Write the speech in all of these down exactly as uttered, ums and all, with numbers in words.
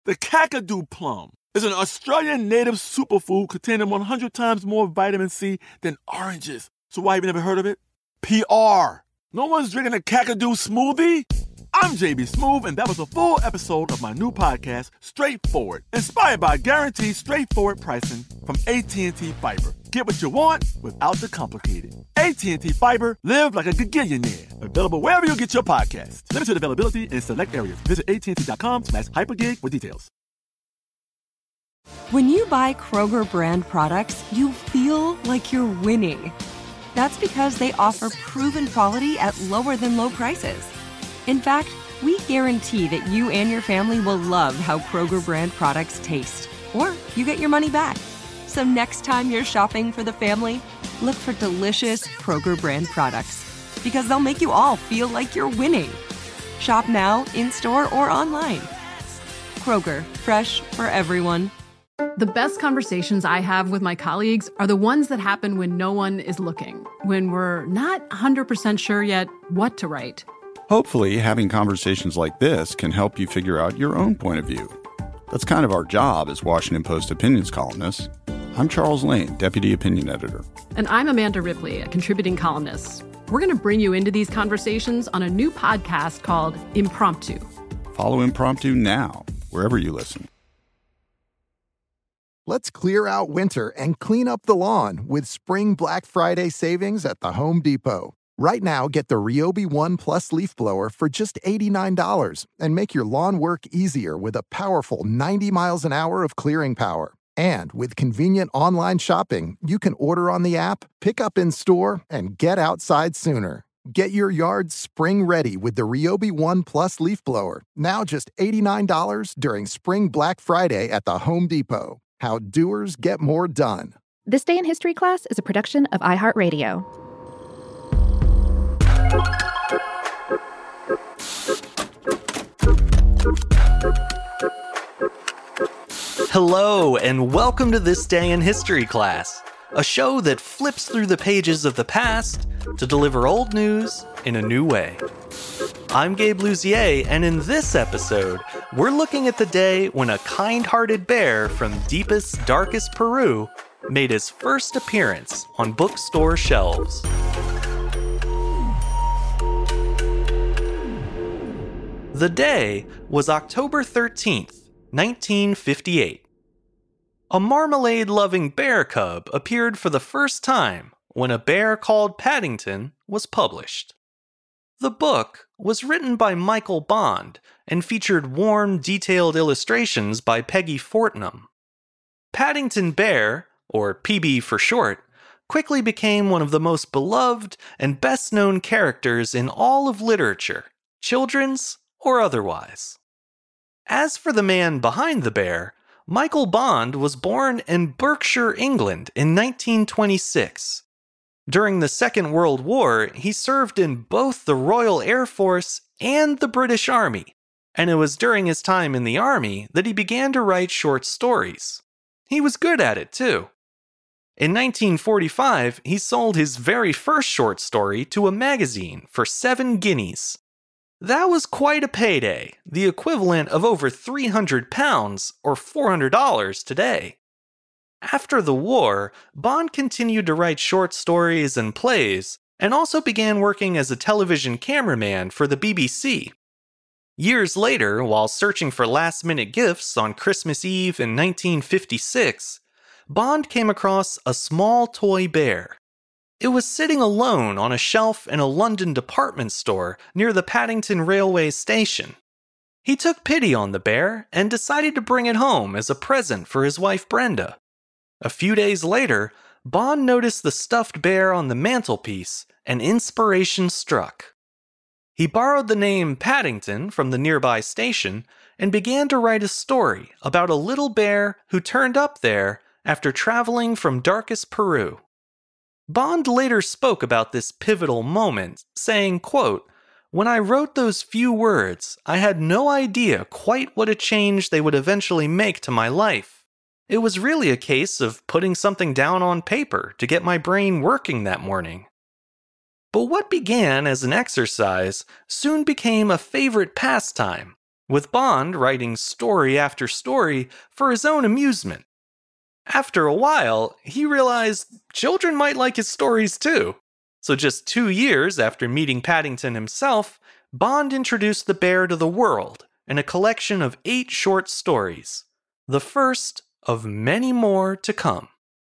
The Kakadu plum is an Australian native superfood containing one hundred times more vitamin C than oranges. So why have you never heard of it? P R. No one's drinking a Kakadu smoothie? I'm J B Smoove, and that was a full episode of my new podcast, Straightforward, inspired by guaranteed straightforward pricing from A T and T Fiber. Get what you want without the complicated. A T and T Fiber, live like a gigillionaire. Available wherever you get your podcasts. Limited availability in select areas. Visit AT&T.com slash hypergig for details. When you buy Kroger brand products, you feel like you're winning. That's because they offer proven quality at lower than low prices. In fact, we guarantee that you and your family will love how Kroger brand products taste, or you get your money back. So next time you're shopping for the family, look for delicious Kroger brand products, because they'll make you all feel like you're winning. Shop now, in-store, or online. Kroger, fresh for everyone. The best conversations I have with my colleagues are the ones that happen when no one is looking, when we're not one hundred percent sure yet what to write. Hopefully, having conversations like this can help you figure out your own point of view. That's kind of our job as Washington Post opinions columnists. I'm Charles Lane, Deputy Opinion Editor. And I'm Amanda Ripley, a contributing columnist. We're going to bring you into these conversations on a new podcast called Impromptu. Follow Impromptu now, wherever you listen. Let's clear out winter and clean up the lawn with Spring Black Friday savings at the Home Depot. Right now, get the Ryobi One Plus leaf blower for just eighty-nine dollars and make your lawn work easier with a powerful ninety miles an hour of clearing power. And with convenient online shopping, you can order on the app, pick up in store, and get outside sooner. Get your yard spring ready with the Ryobi One Plus leaf blower, now just eighty-nine dollars during Spring Black Friday at the Home Depot. How doers get more done. This Day in History class is a production of iHeartRadio. Hello, and welcome to This Day in History class, a show that flips through the pages of the past to deliver old news in a new way. I'm Gabe Luzier, and in this episode, we're looking at the day when a kind-hearted bear from deepest, darkest Peru made his first appearance on bookstore shelves. The day was October thirteenth, nineteen fifty-eight. A marmalade-loving bear cub appeared for the first time when A Bear Called Paddington was published. The book was written by Michael Bond and featured warm, detailed illustrations by Peggy Fortnum. Paddington Bear, or P B for short, quickly became one of the most beloved and best-known characters in all of literature, children's or otherwise. As for the man behind the bear, Michael Bond was born in Berkshire, England in nineteen twenty-six. During the Second World War, he served in both the Royal Air Force and the British Army, and it was during his time in the Army that he began to write short stories. He was good at it, too. In nineteen forty-five, he sold his very first short story to a magazine for seven guineas. That was quite a payday, the equivalent of over three hundred pounds or four hundred dollars today. After the war, Bond continued to write short stories and plays, and also began working as a television cameraman for the B B C. Years later, while searching for last-minute gifts on Christmas Eve in nineteen fifty-six, Bond came across a small toy bear. It was sitting alone on a shelf in a London department store near the Paddington Railway Station. He took pity on the bear and decided to bring it home as a present for his wife Brenda. A few days later, Bond noticed the stuffed bear on the mantelpiece, and inspiration struck. He borrowed the name Paddington from the nearby station and began to write a story about a little bear who turned up there after traveling from darkest Peru. Bond later spoke about this pivotal moment, saying, quote, "When I wrote those few words, I had no idea quite what a change they would eventually make to my life. It was really a case of putting something down on paper to get my brain working that morning." But what began as an exercise soon became a favorite pastime, with Bond writing story after story for his own amusement. After a while, he realized children might like his stories too. So just two years after meeting Paddington himself, Bond introduced the bear to the world in a collection of eight short stories, the first of many more to come.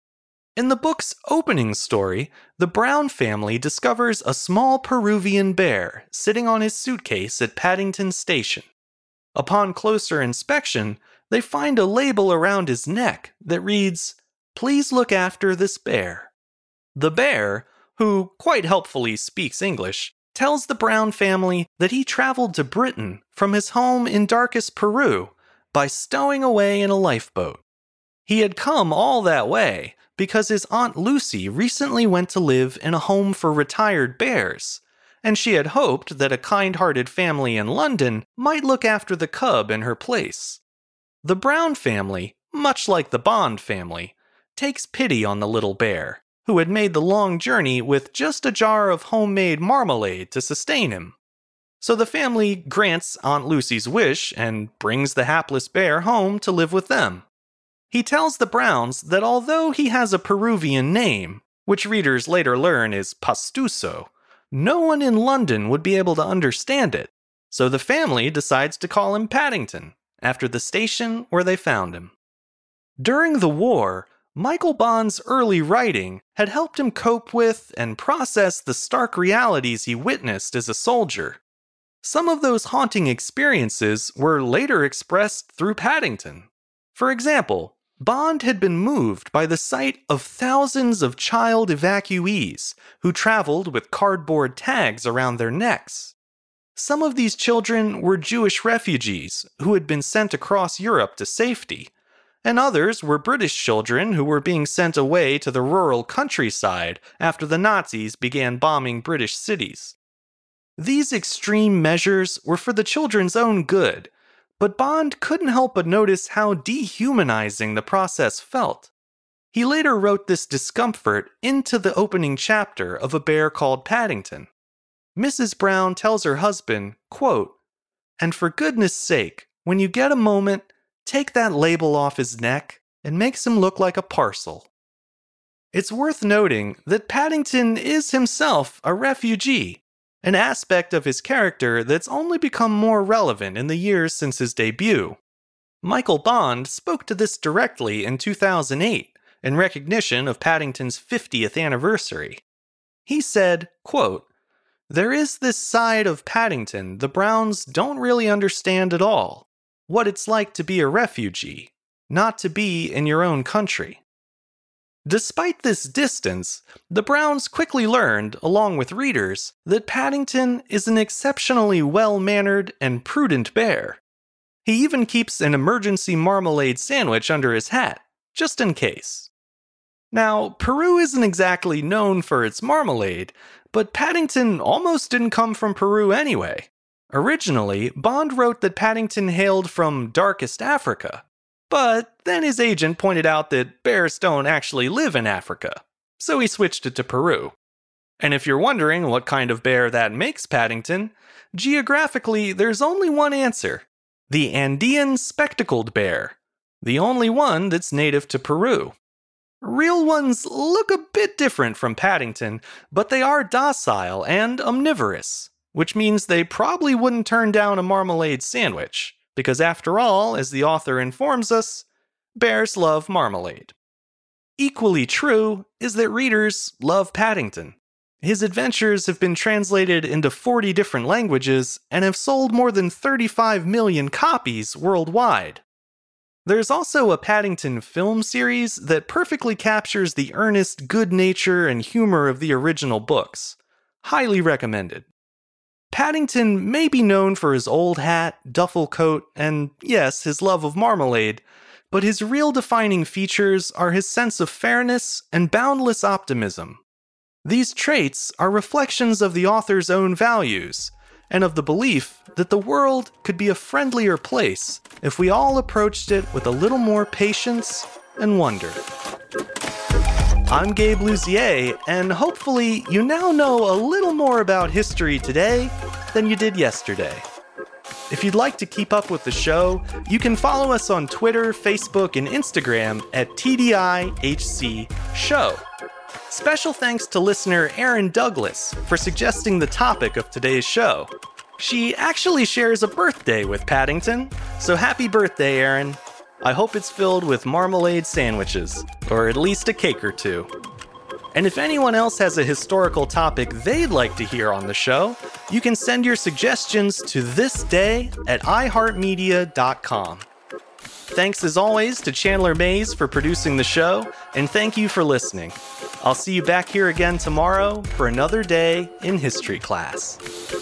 In the book's opening story, the Brown family discovers a small Peruvian bear sitting on his suitcase at Paddington Station. Upon closer inspection, they find a label around his neck that reads, "Please look after this bear." The bear, who quite helpfully speaks English, tells the Brown family that he traveled to Britain from his home in darkest Peru by stowing away in a lifeboat. He had come all that way because his Aunt Lucy recently went to live in a home for retired bears, and she had hoped that a kind-hearted family in London might look after the cub in her place. The Brown family, much like the Bond family, takes pity on the little bear, who had made the long journey with just a jar of homemade marmalade to sustain him. So the family grants Aunt Lucy's wish and brings the hapless bear home to live with them. He tells the Browns that although he has a Peruvian name, which readers later learn is Pastuso, no one in London would be able to understand it, so the family decides to call him Paddington, after the station where they found him. During the war, Michael Bond's early writing had helped him cope with and process the stark realities he witnessed as a soldier. Some of those haunting experiences were later expressed through Paddington. For example, Bond had been moved by the sight of thousands of child evacuees who traveled with cardboard tags around their necks. Some of these children were Jewish refugees who had been sent across Europe to safety, and others were British children who were being sent away to the rural countryside after the Nazis began bombing British cities. These extreme measures were for the children's own good, but Bond couldn't help but notice how dehumanizing the process felt. He later wrote this discomfort into the opening chapter of A Bear Called Paddington. Missus Brown tells her husband, quote, "And for goodness sake, when you get a moment, take that label off his neck and makes him look like a parcel." It's worth noting that Paddington is himself a refugee, an aspect of his character that's only become more relevant in the years since his debut. Michael Bond spoke to this directly in two thousand eight in recognition of Paddington's fiftieth anniversary. He said, quote, "There is this side of Paddington the Browns don't really understand at all, what it's like to be a refugee, not to be in your own country." Despite this distance, the Browns quickly learned, along with readers, that Paddington is an exceptionally well-mannered and prudent bear. He even keeps an emergency marmalade sandwich under his hat, just in case. Now, Peru isn't exactly known for its marmalade, but Paddington almost didn't come from Peru anyway. Originally, Bond wrote that Paddington hailed from darkest Africa, but then his agent pointed out that bears don't actually live in Africa, so he switched it to Peru. And if you're wondering what kind of bear that makes Paddington, geographically there's only one answer: the Andean spectacled bear, the only one that's native to Peru. Real ones look a bit different from Paddington, but they are docile and omnivorous, which means they probably wouldn't turn down a marmalade sandwich, because after all, as the author informs us, bears love marmalade. Equally true is that readers love Paddington. His adventures have been translated into forty different languages and have sold more than thirty-five million copies worldwide. There's also a Paddington film series that perfectly captures the earnest good nature and humor of the original books. Highly recommended. Paddington may be known for his old hat, duffel coat, and yes, his love of marmalade, but his real defining features are his sense of fairness and boundless optimism. These traits are reflections of the author's own values, and of the belief that the world could be a friendlier place if we all approached it with a little more patience and wonder. I'm Gabe Luzier, and hopefully you now know a little more about history today than you did yesterday. If you'd like to keep up with the show, you can follow us on Twitter, Facebook, and Instagram at T D I H C Show. Special thanks to listener Aaron Douglas for suggesting the topic of today's show. She actually shares a birthday with Paddington, so happy birthday, Aaron. I hope it's filled with marmalade sandwiches, or at least a cake or two. And if anyone else has a historical topic they'd like to hear on the show, you can send your suggestions to thisday at i heart media dot com. Thanks as always to Chandler Mays for producing the show, and thank you for listening. I'll see you back here again tomorrow for another day in history class.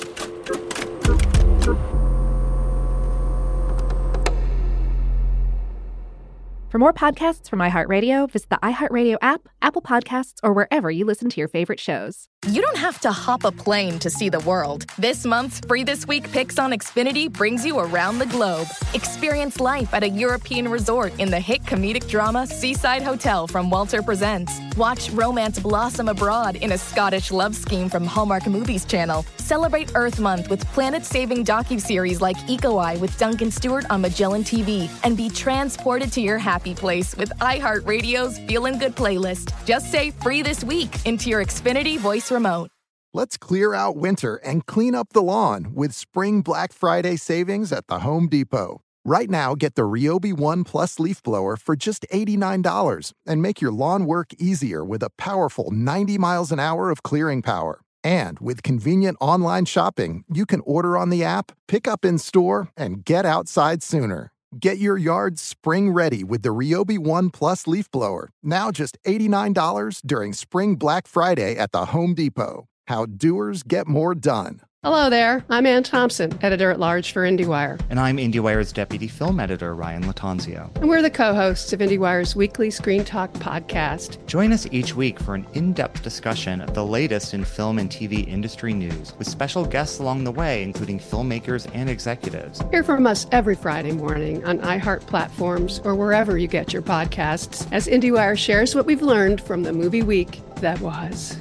For more podcasts from iHeartRadio, visit the iHeartRadio app, Apple Podcasts, or wherever you listen to your favorite shows. You don't have to hop a plane to see the world. This month's Free This Week Picks on Xfinity brings you around the globe. Experience life at a European resort in the hit comedic drama Seaside Hotel from Walter Presents. Watch romance blossom abroad in a Scottish love scheme from Hallmark Movies Channel. Celebrate Earth Month with planet-saving docuseries like Eco Eye with Duncan Stewart on Magellan T V. And be transported to your happy place with iHeartRadio's Feelin' Good playlist. Just say Free This Week into your Xfinity voice remote. Let's clear out winter and clean up the lawn with Spring Black Friday savings at the Home Depot. Right now, get the Ryobi One Plus leaf blower for just eighty-nine dollars and make your lawn work easier with a powerful ninety miles an hour of clearing power. And with convenient online shopping, you can order on the app, pick up in store, and get outside sooner. Get your yard spring ready with the Ryobi One Plus leaf blower, now just eighty-nine dollars during Spring Black Friday at the Home Depot. How doers get more done. Hello there, I'm Ann Thompson, editor-at-large for IndieWire. And I'm IndieWire's deputy film editor, Ryan Latanzio. And we're the co-hosts of IndieWire's weekly Screen Talk podcast. Join us each week for an in-depth discussion of the latest in film and T V industry news, with special guests along the way, including filmmakers and executives. Hear from us every Friday morning on iHeart platforms or wherever you get your podcasts, as IndieWire shares what we've learned from the movie week that was.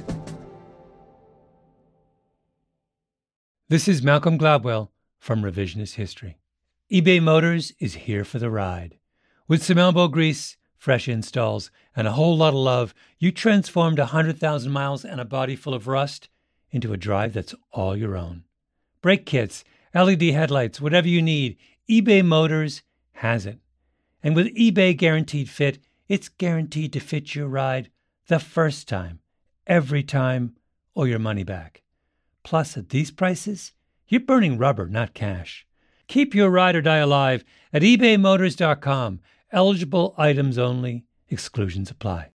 This is Malcolm Gladwell from Revisionist History. eBay Motors is here for the ride. With some elbow grease, fresh installs, and a whole lot of love, you transformed one hundred thousand miles and a body full of rust into a drive that's all your own. Brake kits, L E D headlights, whatever you need, eBay Motors has it. And with eBay Guaranteed Fit, it's guaranteed to fit your ride the first time, every time, or your money back. Plus, at these prices, you're burning rubber, not cash. Keep your ride or die alive at ebay motors dot com. Eligible items only. Exclusions apply.